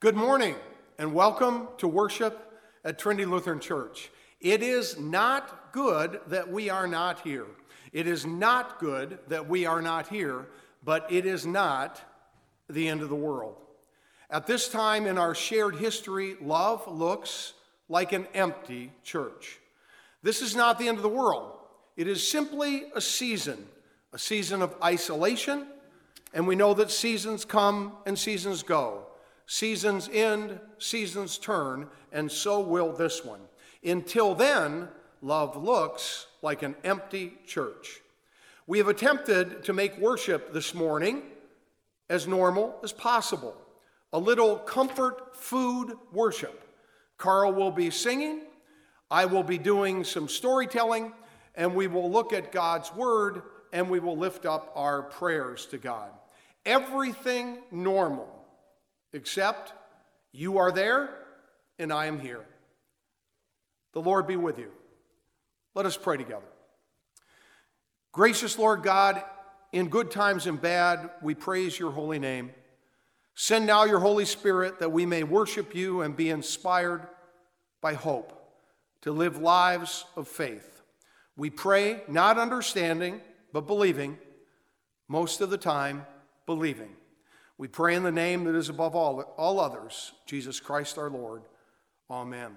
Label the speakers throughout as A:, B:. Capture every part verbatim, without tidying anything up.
A: Good morning and welcome to worship at Trinity Lutheran Church. It is not good that we are not here. It is not good that we are not here, but it is not the end of the world. At this time in our shared history, love looks like an empty church. This is not the end of the world. It is simply a season, a season of isolation, and we know that seasons come and seasons go. Seasons end, seasons turn, and so will this one. Until then, love looks like an empty church. We have attempted to make worship this morning as normal as possible. A little comfort food worship. Carl will be singing, I will be doing some storytelling, and we will look at God's word and we will lift up our prayers to God. Everything normal. Except you are there and I am here. The Lord be with you. Let us pray together. Gracious Lord God, in good times and bad, we praise your holy name. Send now your Holy Spirit that we may worship you and be inspired by hope to live lives of faith. We pray not understanding, but believing, most of the time believing. We pray in the name that is above all, all others, Jesus Christ our Lord. Amen.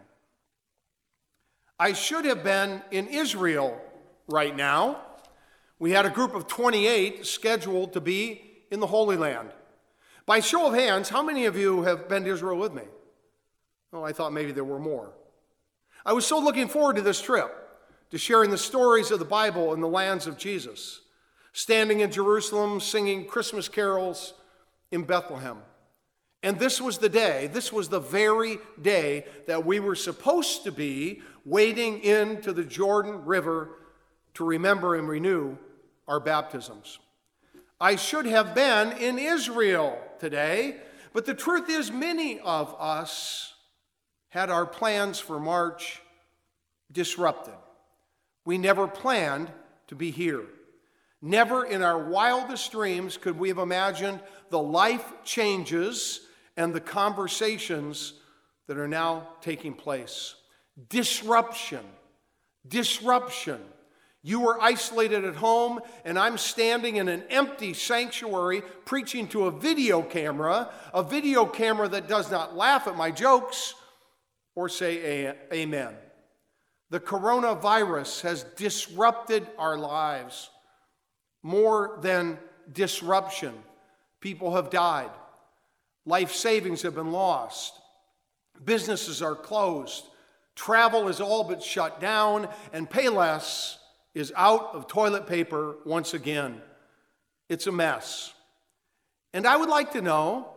A: I should have been in Israel right now. We had a group of twenty-eight scheduled to be in the Holy Land. By show of hands, how many of you have been to Israel with me? Oh, I thought maybe there were more. I was so looking forward to this trip, to sharing the stories of the Bible in the lands of Jesus, standing in Jerusalem, singing Christmas carols in Bethlehem. And this was the day, this was the very day that we were supposed to be wading into the Jordan River to remember and renew our baptisms. I should have been in Israel today, but the truth is many of us had our plans for March disrupted. We never planned to be here. Never in our wildest dreams could we have imagined the life changes and the conversations that are now taking place. Disruption. Disruption. You were isolated at home, and I'm standing in an empty sanctuary preaching to a video camera, a video camera that does not laugh at my jokes or say amen. The coronavirus has disrupted our lives. More than disruption, people have died. Life savings have been lost. Businesses are closed. Travel is all but shut down. And Payless is out of toilet paper once again. It's a mess. And I would like to know,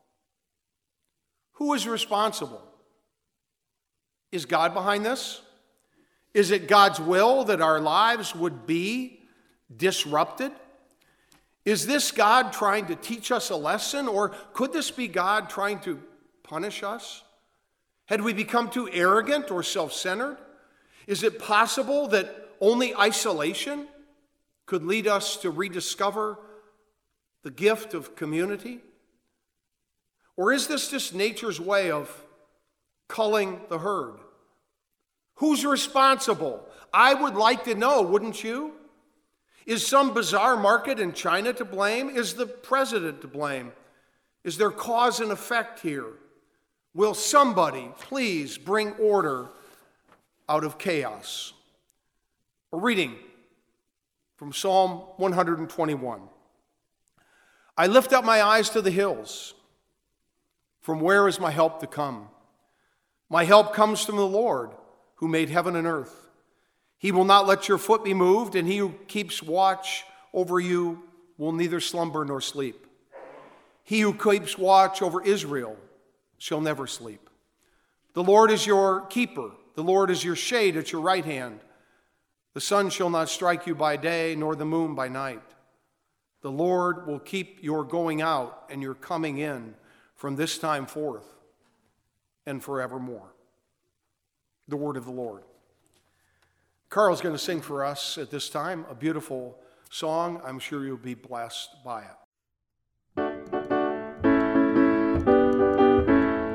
A: who is responsible? Is God behind this? Is it God's will that our lives would be disrupted? Is this God trying to teach us a lesson, or could this be God trying to punish us? Had we become too arrogant or self-centered? Is it possible that only isolation could lead us to rediscover the gift of community? Or is this just nature's way of culling the herd? Who's responsible? I would like to know, wouldn't you? Is some bizarre market in China to blame? Is the president to blame? Is there cause and effect here? Will somebody please bring order out of chaos? A reading from Psalm one twenty-one. I lift up my eyes to the hills. From where is my help to come? My help comes from the Lord, who made heaven and earth. He will not let your foot be moved, and he who keeps watch over you will neither slumber nor sleep. He who keeps watch over Israel shall never sleep. The Lord is your keeper. The Lord is your shade at your right hand. The sun shall not strike you by day, nor the moon by night. The Lord will keep your going out and your coming in from this time forth and forevermore. The word of the Lord. Carl's going to sing for us at this time a beautiful song. I'm sure you'll be blessed by it.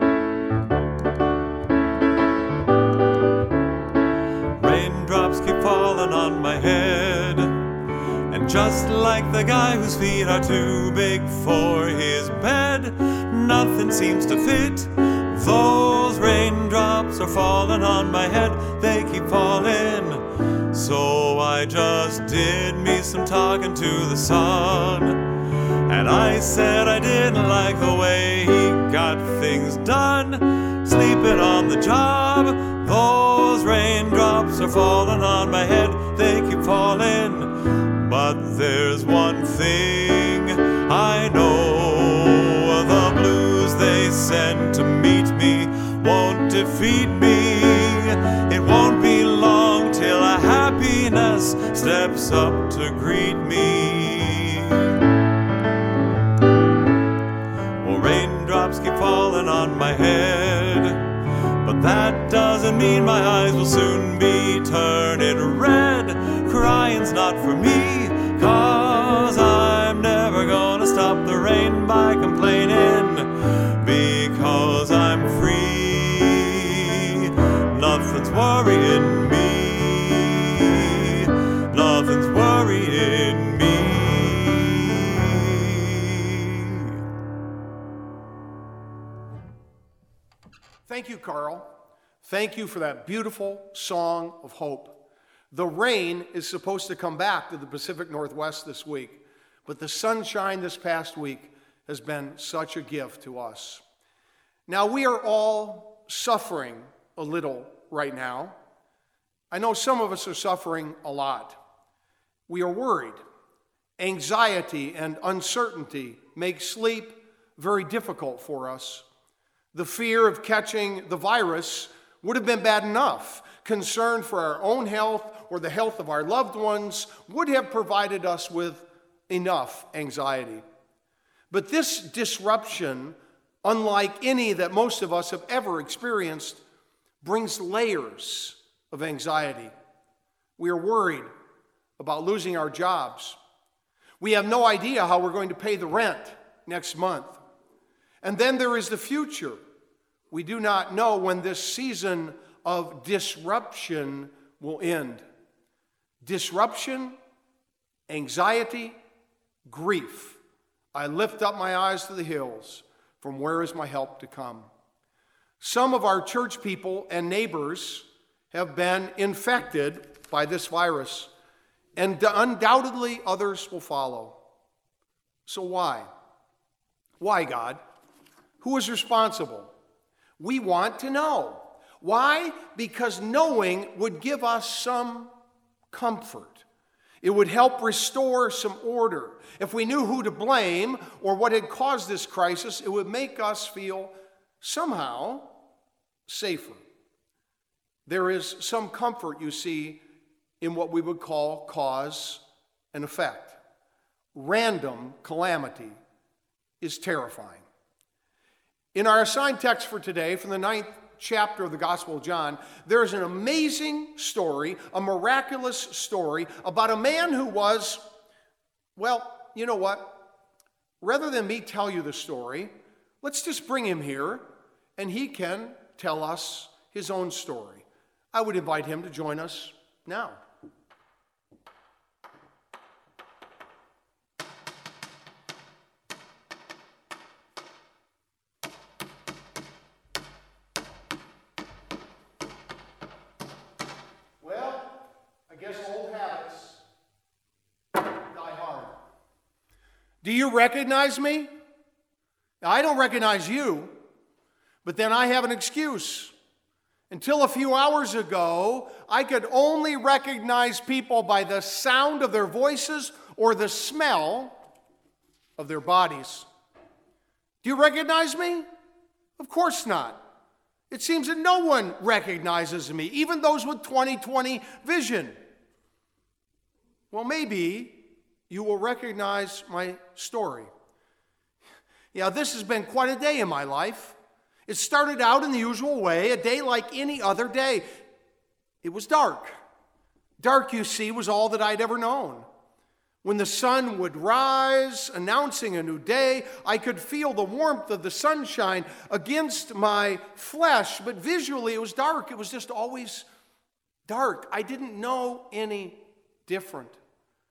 B: like the guy whose feet are too big for his bed. Nothing seems to fit. Those raindrops are falling on my head. They keep falling. So I just did me some talking to the sun. And I said I didn't like the way he got things done. Sleeping on the job. Those raindrops are falling on my head. They keep falling. But there's one thing I know. The blues they send to meet me won't defeat me. It won't be long till a happiness steps up to greet me. Well, raindrops keep falling on my head, but that doesn't mean my eyes will soon be turning red. Crying's not for me, 'cause I'm never gonna stop the rain by complaining, because I'm free. Nothing's worrying me. Nothing's worrying me.
A: Thank you, Carl. Thank you for that beautiful song of hope. The rain is supposed to come back to the Pacific Northwest this week, but the sunshine this past week has been such a gift to us. Now, we are all suffering a little right now. I know some of us are suffering a lot. We are worried. Anxiety and uncertainty make sleep very difficult for us. The fear of catching the virus would have been bad enough. Concern for our own health or the health of our loved ones would have provided us with enough anxiety. But this disruption, unlike any that most of us have ever experienced, brings layers of anxiety. We are worried about losing our jobs. We have no idea how we're going to pay the rent next month. And then there is the future. We do not know when this season of disruption will end. Disruption, anxiety, grief. I lift up my eyes to the hills. From where is my help to come? Some of our church people and neighbors have been infected by this virus, and undoubtedly others will follow. So why? Why, God? Who is responsible? We want to know. Why? Because knowing would give us some comfort. It would help restore some order. If we knew who to blame or what had caused this crisis, it would make us feel somehow safer. There is some comfort, you see, in what we would call cause and effect. Random calamity is terrifying. In our assigned text for today, from the ninth chapter of the Gospel of John, there is an amazing story, a miraculous story about a man who was, well, you know what? Rather than me tell you the story, let's just bring him here and he can tell us his own story. I would invite him to join us now. Do you recognize me? Now, I don't recognize you, but then I have an excuse. Until a few hours ago, I could only recognize people by the sound of their voices or the smell of their bodies. Do you recognize me? Of course not. It seems that no one recognizes me, even those with twenty twenty vision. Well, maybe you will recognize my story. Yeah, this has been quite a day in my life. It started out in the usual way, a day like any other day. It was dark. Dark, you see, was all that I'd ever known. When the sun would rise, announcing a new day, I could feel the warmth of the sunshine against my flesh, but visually it was dark. It was just always dark. I didn't know any different.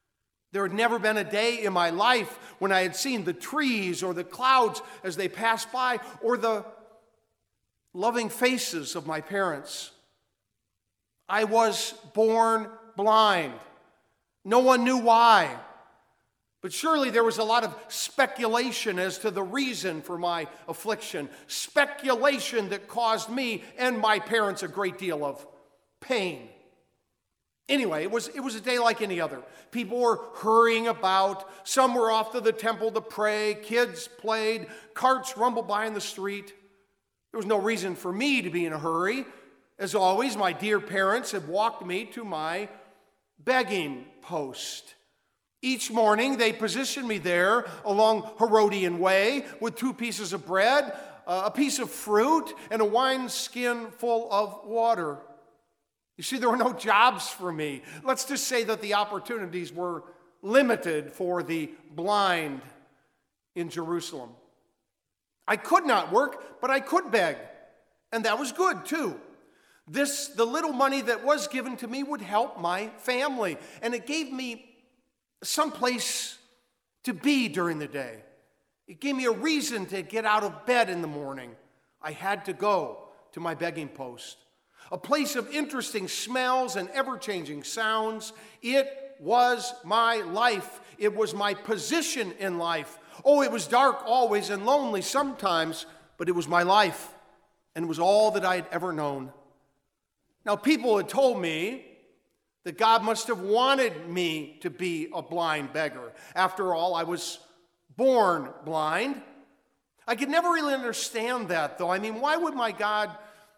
A: There had never been a day in my life when I had seen the trees or the clouds as they passed by, or the loving faces of my parents. I was born blind. No one knew why. But surely there was a lot of speculation as to the reason for my affliction. Speculation that caused me and my parents a great deal of pain. Anyway, it was, it was a day like any other. People were hurrying about. Some were off to the temple to pray. Kids played. Carts rumbled by in the street. There was no reason for me to be in a hurry. As always, my dear parents had walked me to my begging post. Each morning, they positioned me there along Herodian Way with two pieces of bread, uh, a piece of fruit, and a wineskin full of water. You see, there were no jobs for me. Let's just say that the opportunities were limited for the blind in Jerusalem. I could not work, but I could beg, and that was good too. This, the little money that was given to me would help my family, and it gave me some place to be during the day. It gave me a reason to get out of bed in the morning. I had to go to my begging post. A place of interesting smells and ever-changing sounds. It was my life. It was my position in life. Oh, it was dark always and lonely sometimes, but it was my life, and it was all that I had ever known. Now, people had told me that God must have wanted me to be a blind beggar. After all, I was born blind. I could never really understand that, though. I mean, why would my God...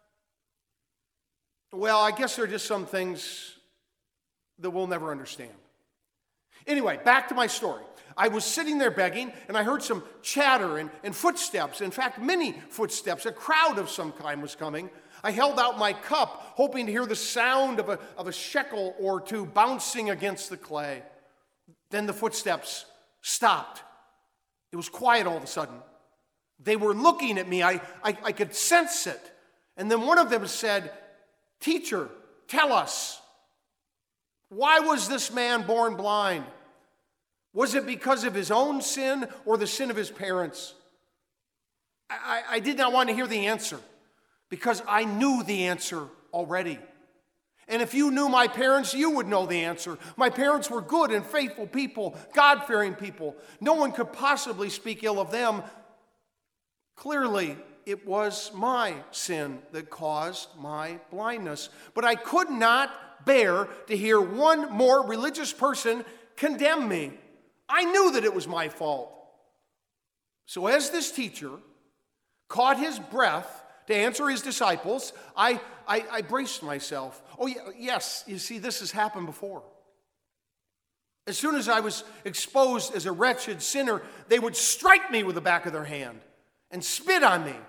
A: Well, I guess there are just some things that we'll never understand. Anyway, back to my story. I was sitting there begging, and I heard some chatter and, and footsteps. In fact, many footsteps. A crowd of some kind was coming. I held out my cup, hoping to hear the sound of a, of a shekel or two bouncing against the clay. Then the footsteps stopped. It was quiet all of a sudden. They were looking at me. I, I, I could sense it. And then one of them said, "Teacher, tell us, why was this man born blind? Was it because of his own sin or the sin of his parents?" I, I did not want to hear the answer because I knew the answer already. And if you knew my parents, you would know the answer. My parents were good and faithful people, God-fearing people. No one could possibly speak ill of them. Clearly, it was my sin that caused my blindness. But I could not bear to hear one more religious person condemn me. I knew that it was my fault. So as this teacher caught his breath to answer his disciples, I, I, I braced myself. Oh, yes, you see, this has happened before. As soon as I was exposed as a wretched sinner, they would strike me with the back of their hand and spit on me.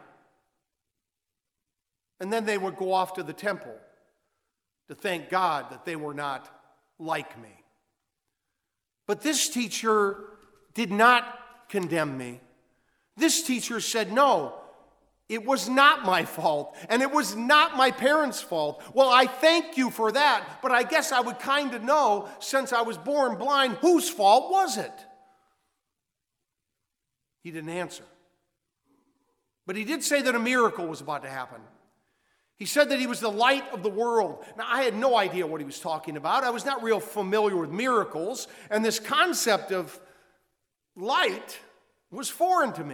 A: And then they would go off to the temple to thank God that they were not like me. But this teacher did not condemn me. This teacher said, no, it was not my fault, and it was not my parents' fault. Well, I thank you for that, but I guess I would kind of know, since I was born blind, whose fault was it? He didn't answer. But he did say that a miracle was about to happen. He said that he was the light of the world. Now, I had no idea what he was talking about. I was not real familiar with miracles, and this concept of light was foreign to me.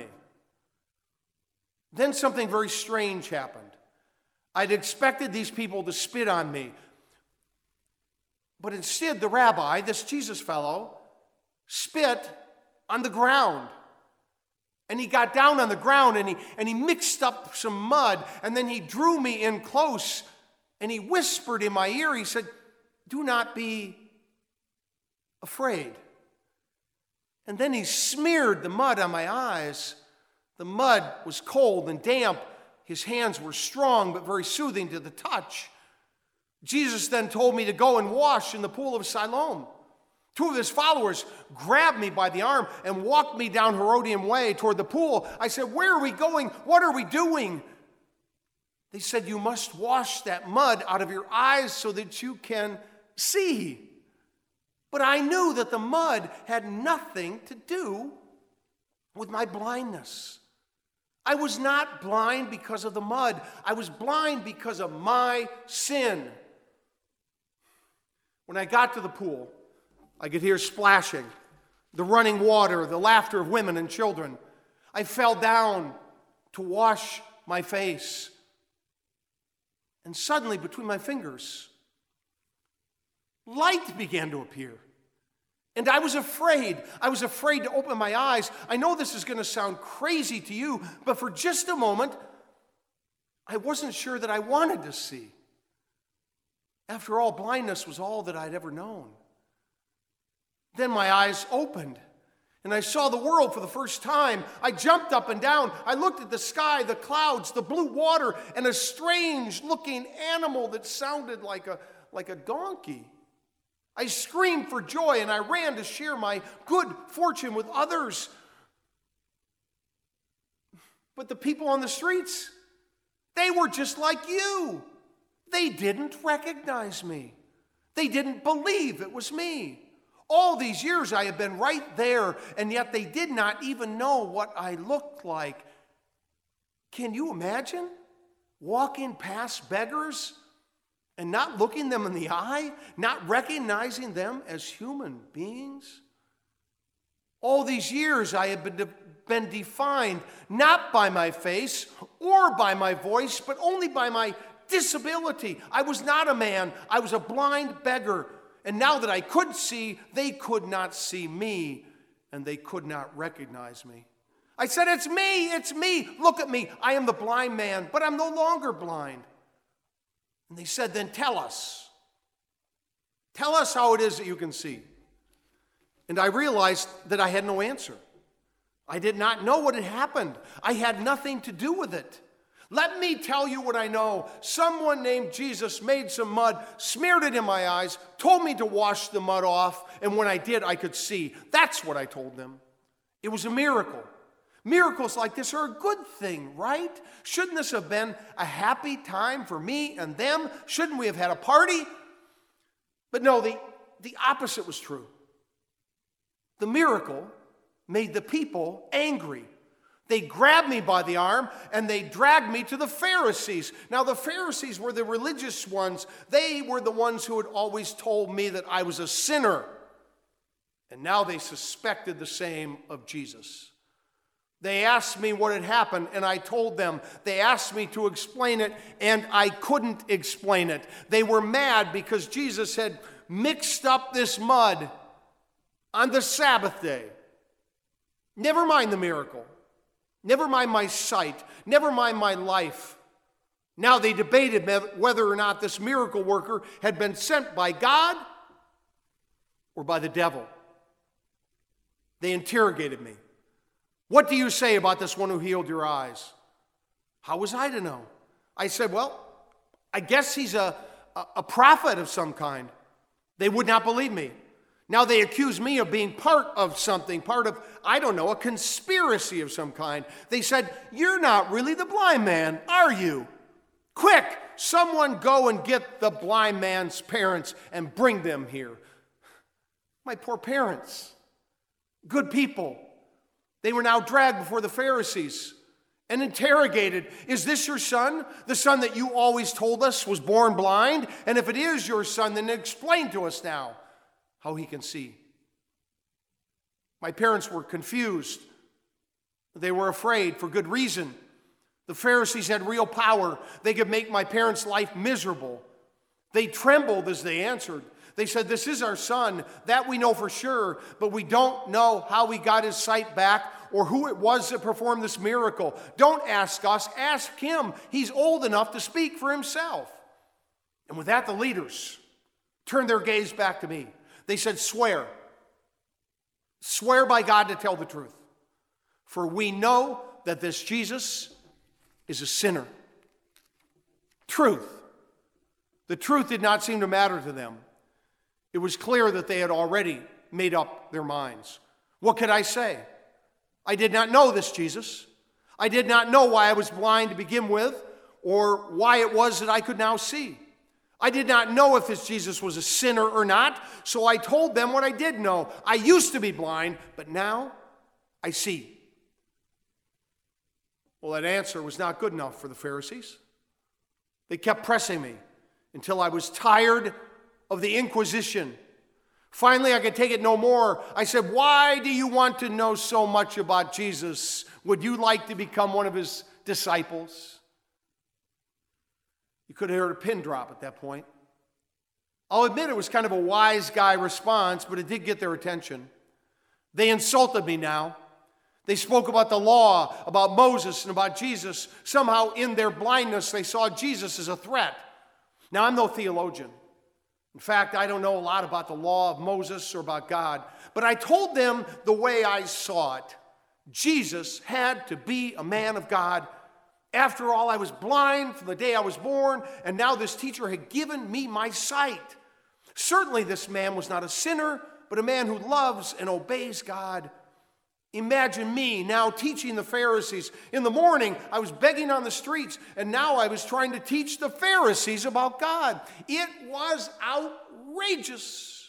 A: Then something very strange happened. I'd expected these people to spit on me, but instead the rabbi, this Jesus fellow, spit on the ground. And he got down on the ground and he, and he mixed up some mud, and then he drew me in close and he whispered in my ear, he said, "Do not be afraid." And then he smeared the mud on my eyes. The mud was cold and damp. His hands were strong but very soothing to the touch. Jesus then told me to go and wash in the pool of Siloam. Two of his followers grabbed me by the arm and walked me down Herodian Way toward the pool. I said, "Where are we going? What are we doing?" They said, "You must wash that mud out of your eyes so that you can see." But I knew that the mud had nothing to do with my blindness. I was not blind because of the mud. I was blind because of my sin. When I got to the pool, I could hear splashing, the running water, the laughter of women and children. I fell down to wash my face. And suddenly, between my fingers, light began to appear. And I was afraid. I was afraid to open my eyes. I know this is going to sound crazy to you, but for just a moment, I wasn't sure that I wanted to see. After all, blindness was all that I'd ever known. Then my eyes opened, and I saw the world for the first time. I jumped up and down. I looked at the sky, the clouds, the blue water, and a strange-looking animal that sounded like a, like a donkey. I screamed for joy, and I ran to share my good fortune with others. But the people on the streets, they were just like you. They didn't recognize me. They didn't believe it was me. All these years I had been right there, and yet they did not even know what I looked like. Can you imagine walking past beggars and not looking them in the eye, not recognizing them as human beings? All these years I had been, de- been defined not by my face or by my voice, but only by my disability. I was not a man. I was a blind beggar. And now that I could see, they could not see me, and they could not recognize me. I said, "It's me, it's me. Look at me. I am the blind man, but I'm no longer blind." And they said, "Then tell us. Tell us how it is that you can see." And I realized that I had no answer. I did not know what had happened. I had nothing to do with it. Let me tell you what I know. Someone named Jesus made some mud, smeared it in my eyes, told me to wash the mud off, and when I did, I could see. That's what I told them. It was a miracle. Miracles like this are a good thing, right? Shouldn't this have been a happy time for me and them? Shouldn't we have had a party? But no, the, the opposite was true. The miracle made the people angry. They grabbed me by the arm and they dragged me to the Pharisees. Now, the Pharisees were the religious ones. They were the ones who had always told me that I was a sinner. And now they suspected the same of Jesus. They asked me what had happened, and I told them. They asked me to explain it, and I couldn't explain it. They were mad because Jesus had mixed up this mud on the Sabbath day. Never mind the miracle. Never mind my sight. Never mind my life. Now they debated whether or not this miracle worker had been sent by God or by the devil. They interrogated me. "What do you say about this one who healed your eyes?" How was I to know? I said, "Well, I guess he's a, a, a prophet of some kind." They would not believe me. Now they accuse me of being part of something, part of, I don't know, a conspiracy of some kind. They said, "You're not really the blind man, are you? Quick, someone go and get the blind man's parents and bring them here." My poor parents, good people. They were now dragged before the Pharisees and interrogated. "Is this your son, the son that you always told us was born blind? And if it is your son, then explain to us now how he can see." My parents were confused. They were afraid for good reason. The Pharisees had real power. They could make my parents' life miserable. They trembled as they answered. They said, "This is our son, that we know for sure, but we don't know how he got his sight back or who it was that performed this miracle. Don't ask us, ask him. He's old enough to speak for himself." And with that, the leaders turned their gaze back to me. They said, "Swear. Swear by God to tell the truth. For we know that this Jesus is a sinner." Truth. The truth did not seem to matter to them. It was clear that they had already made up their minds. What could I say? I did not know this Jesus. I did not know why I was blind to begin with or why it was that I could now see. I did not know if this Jesus was a sinner or not, so I told them what I did know. I used to be blind, but now I see. Well, that answer was not good enough for the Pharisees. They kept pressing me until I was tired of the Inquisition. Finally, I could take it no more. I said, "Why do you want to know so much about Jesus? Would you like to become one of his disciples?" You could have heard a pin drop at that point. I'll admit it was kind of a wise guy response, but it did get their attention. They insulted me now. They spoke about the law, about Moses, and about Jesus. Somehow in their blindness, they saw Jesus as a threat. Now, I'm no theologian. In fact, I don't know a lot about the law of Moses or about God. But I told them the way I saw it. Jesus had to be a man of God. After all, I was blind from the day I was born, and now this teacher had given me my sight. Certainly this man was not a sinner, but a man who loves and obeys God. Imagine me now teaching the Pharisees. In the morning, I was begging on the streets, and now I was trying to teach the Pharisees about God. It was outrageous.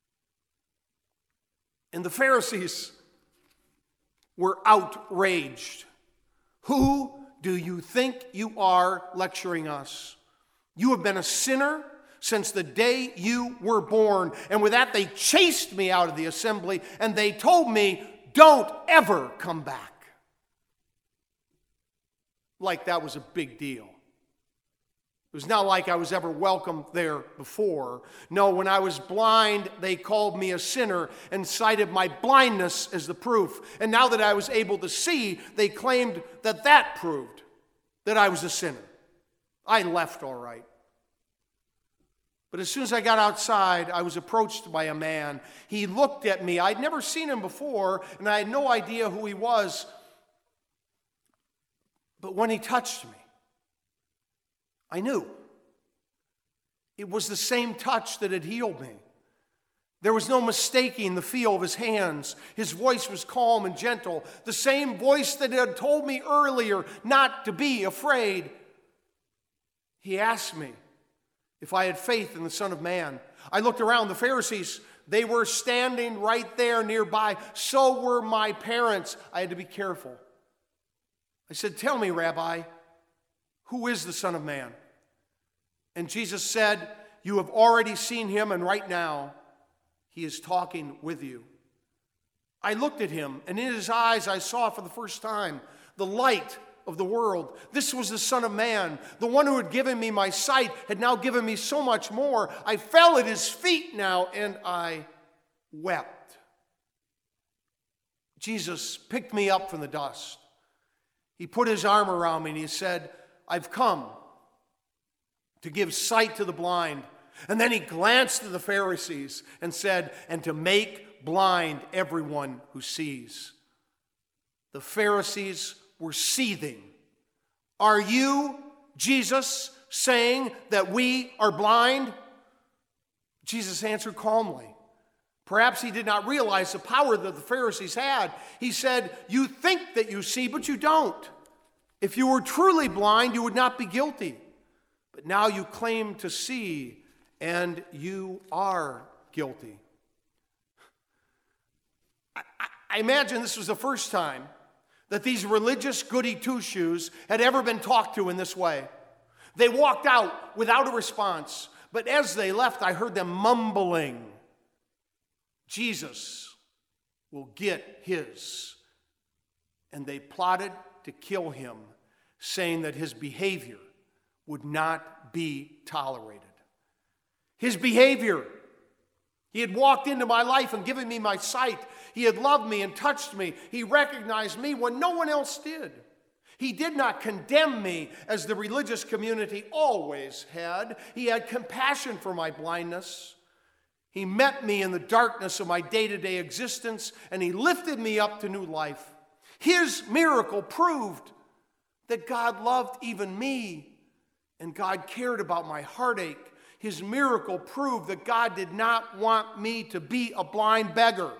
A: And the Pharisees were outraged. Who do you think you are lecturing us? You have been a sinner since the day you were born. And with that, they chased me out of the assembly, and they told me, "Don't ever come back." Like that was a big deal. It was not like I was ever welcomed there before. No, when I was blind, they called me a sinner and cited my blindness as the proof. And now that I was able to see, they claimed that that proved that I was a sinner. I left all right. But as soon as I got outside, I was approached by a man. He looked at me. I'd never seen him before, and I had no idea who he was. But when he touched me, I knew. It was the same touch that had healed me. There was no mistaking the feel of his hands. His voice was calm and gentle, the same voice that had told me earlier not to be afraid. He asked me if I had faith in the Son of Man. I looked around. The Pharisees, they were standing right there nearby. So were my parents. I had to be careful. I said, "Tell me, Rabbi, who is the Son of Man?" And Jesus said, "You have already seen him, and right now he is talking with you." I looked at him, and in his eyes I saw for the first time the light of the world. This was the Son of Man. The one who had given me my sight had now given me so much more. I fell at his feet now, and I wept. Jesus picked me up from the dust. He put his arm around me, and he said, "I've come to give sight to the blind." And then he glanced at the Pharisees and said, "And to make blind everyone who sees." The Pharisees were seething. "Are you, Jesus, saying that we are blind?" Jesus answered calmly. Perhaps he did not realize the power that the Pharisees had. He said, "You think that you see, but you don't. If you were truly blind, you would not be guilty. But now you claim to see, and you are guilty." I, I, I imagine this was the first time that these religious goody two-shoes had ever been talked to in this way. They walked out without a response, but as they left, I heard them mumbling, "Jesus will get his." And they plotted to kill him, saying that his behavior would not be tolerated. His behavior. He had walked into my life and given me my sight. He had loved me and touched me. He recognized me when no one else did. He did not condemn me as the religious community always had. He had compassion for my blindness. He met me in the darkness of my day-to-day existence, and he lifted me up to new life. His miracle proved that God loved even me, and God cared about my heartache. His miracle proved that God did not want me to be a blind beggar.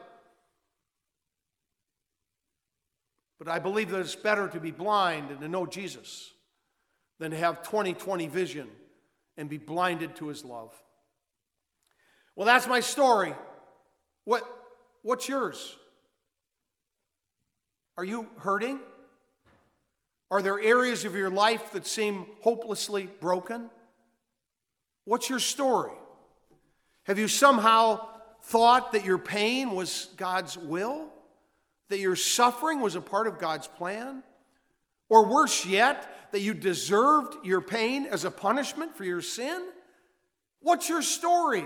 A: But I believe that it's better to be blind and to know Jesus than to have twenty twenty vision and be blinded to his love. Well, that's my story. What, what's yours? Are you hurting? Are there areas of your life that seem hopelessly broken? What's your story? Have you somehow thought that your pain was God's will? That your suffering was a part of God's plan? Or worse yet, that you deserved your pain as a punishment for your sin? What's your story?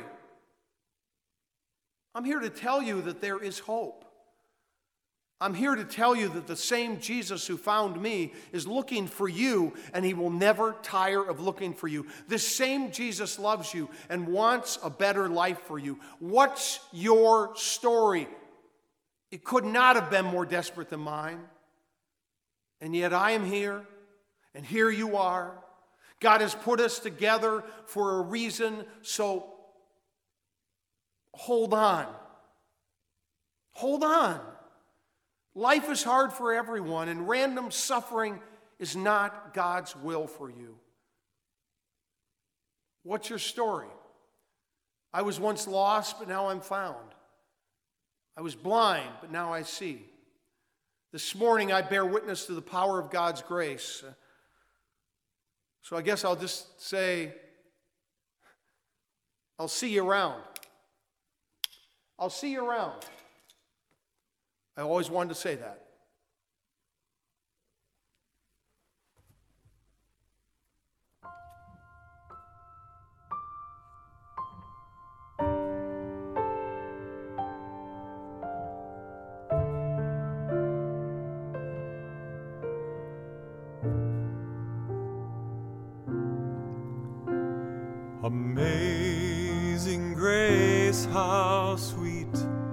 A: I'm here to tell you that there is hope. I'm here to tell you that the same Jesus who found me is looking for you, and he will never tire of looking for you. This same Jesus loves you and wants a better life for you. What's your story? It could not have been more desperate than mine. And yet I am here, and here you are. God has put us together for a reason, so hold on. Hold on. Life is hard for everyone, and random suffering is not God's will for you. What's your story? I was once lost, but now I'm found. I was blind, but now I see. This morning I bear witness to the power of God's grace. So I guess I'll just say, I'll see you around. I'll see you around. I always wanted to say that.
B: Amazing grace, how sweet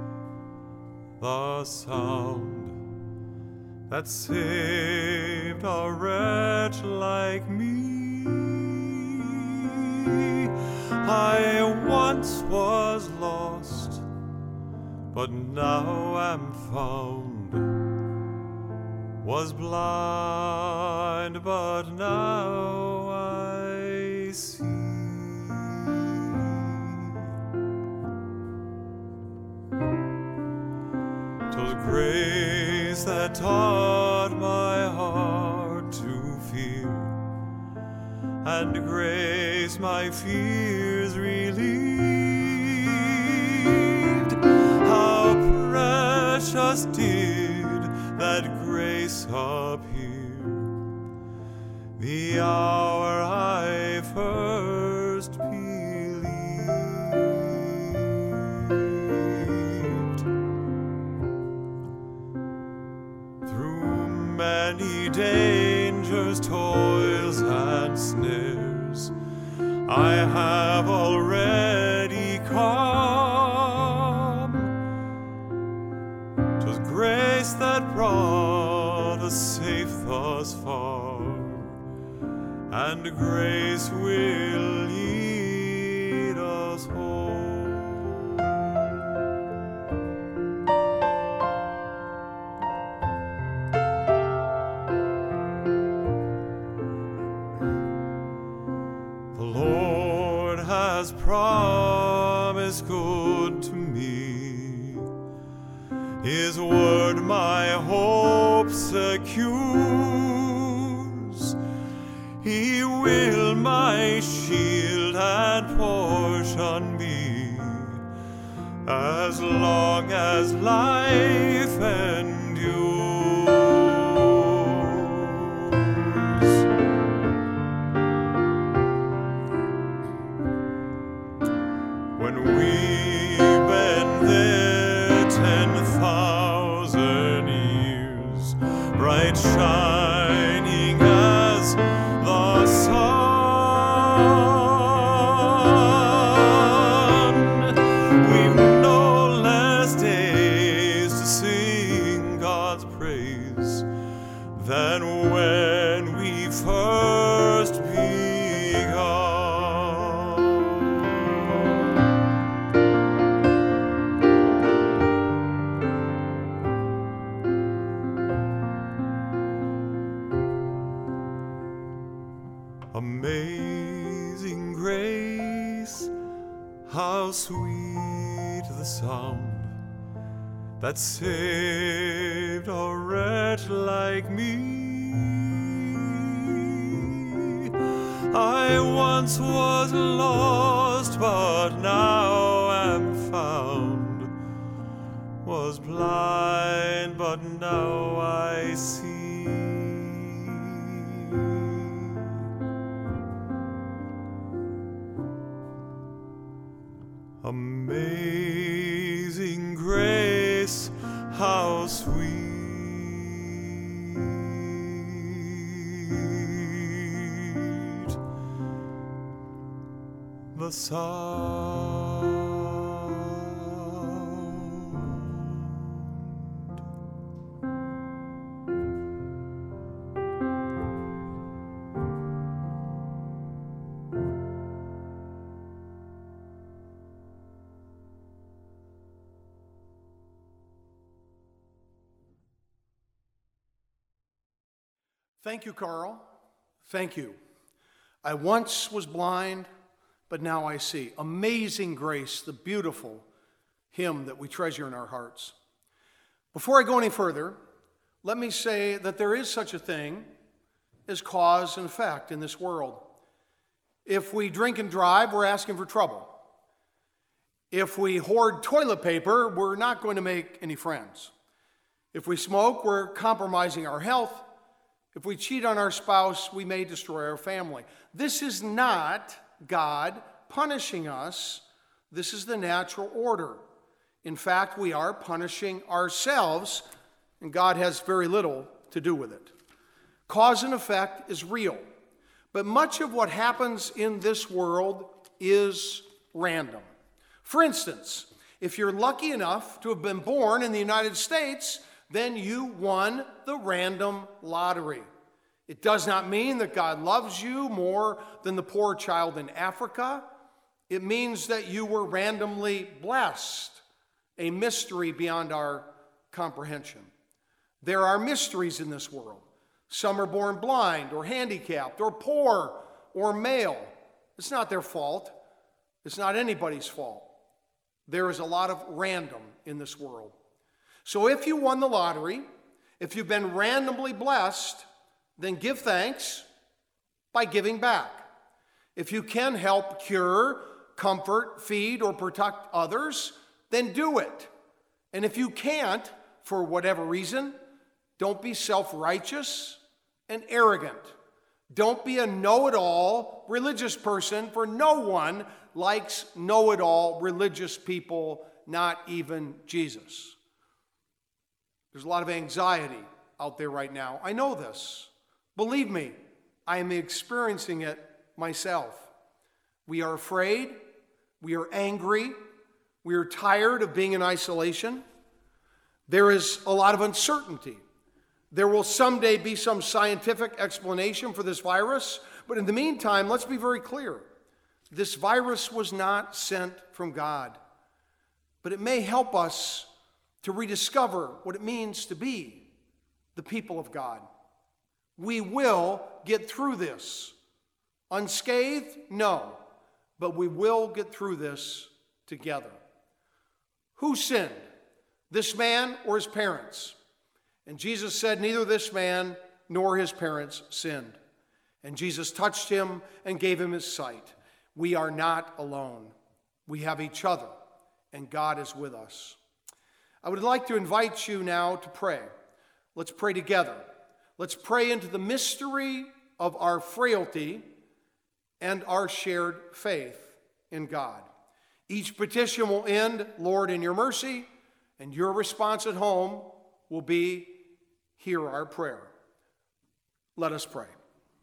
B: the sound that saved a wretch like me. I once was lost, but now am found. Was blind, but now I see. 'Twas grace that taught my heart to fear, and grace my fears relieved. How precious did that grace appear the hour I first believed. Through many dangers, toils, and snares, I have already come. 'Twas grace that brought us safe thus far, and grace will lead us home. The Lord has promised good to me, His word my hope secures. He will my shield and portion be, as long as life endures. When we've been there ten thousand years, bright shining as the sun, we've no less days to see. Amazing grace, how sweet the sound that saved a wretch like me. I once was lost, but now am found, was blind, but now I see. Amazing grace, how sweet the sound.
A: Thank you, Carl. Thank you. I once was blind, but now I see. Amazing grace, the beautiful hymn that we treasure in our hearts. Before I go any further, let me say that there is such a thing as cause and effect in this world. If we drink and drive, we're asking for trouble. If we hoard toilet paper, we're not going to make any friends. If we smoke, we're compromising our health. If we cheat on our spouse, we may destroy our family. This is not God punishing us. This is the natural order. In fact, we are punishing ourselves, and God has very little to do with it. Cause and effect is real, but much of what happens in this world is random. For instance, if you're lucky enough to have been born in the United States, then you won the random lottery. It does not mean that God loves you more than the poor child in Africa. It means that you were randomly blessed, a mystery beyond our comprehension. There are mysteries in this world. Some are born blind or handicapped or poor or male. It's not their fault. It's not anybody's fault. There is a lot of random in this world. So if you won the lottery, if you've been randomly blessed, then give thanks by giving back. If you can help cure, comfort, feed, or protect others, then do it. And if you can't, for whatever reason, don't be self-righteous and arrogant. Don't be a know-it-all religious person, for no one likes know-it-all religious people, not even Jesus. There's a lot of anxiety out there right now. I know this. Believe me, I am experiencing it myself. We are afraid. We are angry. We are tired of being in isolation. There is a lot of uncertainty. There will someday be some scientific explanation for this virus, but in the meantime, let's be very clear. This virus was not sent from God, but it may help us to rediscover what it means to be the people of God. We will get through this. Unscathed? No. But we will get through this together. Who sinned? This man or his parents? And Jesus said, neither this man nor his parents sinned. And Jesus touched him and gave him his sight. We are not alone. We have each other, and God is with us. I would like to invite you now to pray. Let's pray together. Let's pray into the mystery of our frailty and our shared faith in God. Each petition will end, Lord, in your mercy, and your response at home will be, hear our prayer. Let us pray.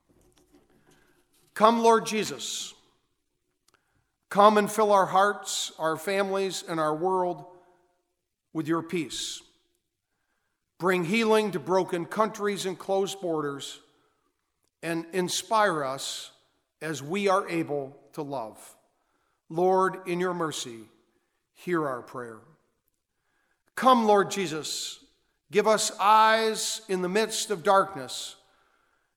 A: Come, Lord Jesus. Come and fill our hearts, our families, and our world with your peace. Bring healing to broken countries and closed borders, and inspire us as we are able to love. Lord, in your mercy, hear our prayer. Come, Lord Jesus, give us eyes in the midst of darkness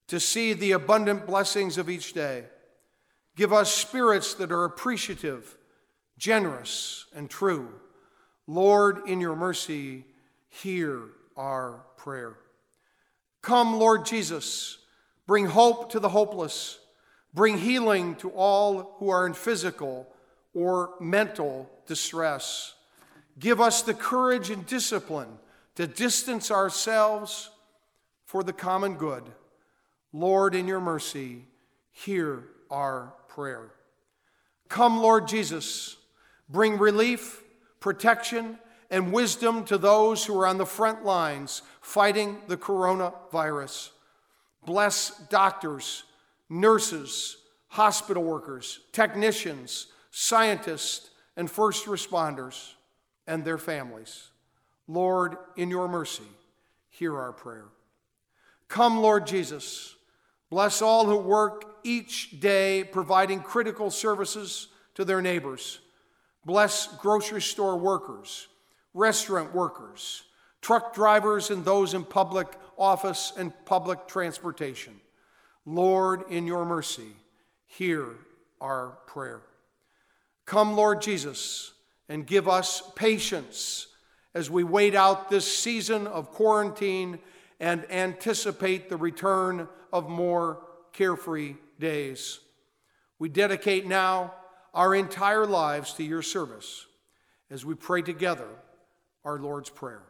A: to see the abundant blessings of each day. Give us spirits that are appreciative, generous, and true. Lord, in your mercy, hear our prayer. Come, Lord Jesus, bring hope to the hopeless. Bring healing to all who are in physical or mental distress. Give us the courage and discipline to distance ourselves for the common good. Lord, in your mercy, hear our prayer. Come, Lord Jesus, bring relief, protection, and wisdom to those who are on the front lines fighting the coronavirus. Bless doctors, nurses, hospital workers, technicians, scientists, and first responders and their families. Lord, in your mercy, hear our prayer. Come, Lord Jesus, bless all who work each day providing critical services to their neighbors. Bless grocery store workers, restaurant workers, truck drivers, and those in public office and public transportation. Lord, in your mercy, hear our prayer. Come, Lord Jesus, and give us patience as we wait out this season of quarantine and anticipate the return of more carefree days. We dedicate now our entire lives to your service as we pray together our Lord's Prayer.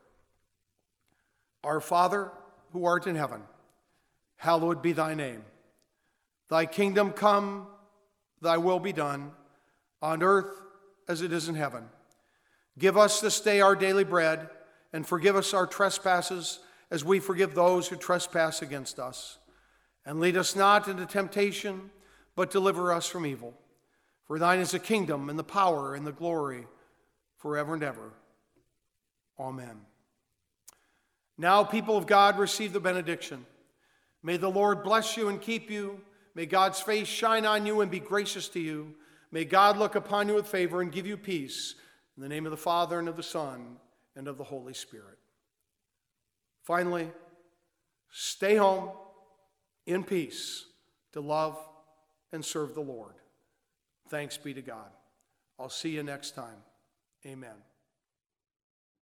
A: Our Father, who art in heaven, hallowed be thy name. Thy kingdom come, thy will be done, on earth as it is in heaven. Give us this day our daily bread, and forgive us our trespasses as we forgive those who trespass against us. And lead us not into temptation, but deliver us from evil. For thine is the kingdom, and the power, and the glory, forever and ever. Amen. Now, people of God, receive the benediction. May the Lord bless you and keep you. May God's face shine on you and be gracious to you. May God look upon you with favor and give you peace. In the name of the Father, and of the Son, and of the Holy Spirit. Finally, stay home in peace to love and serve the Lord. Thanks be to God. I'll see you next time. Amen.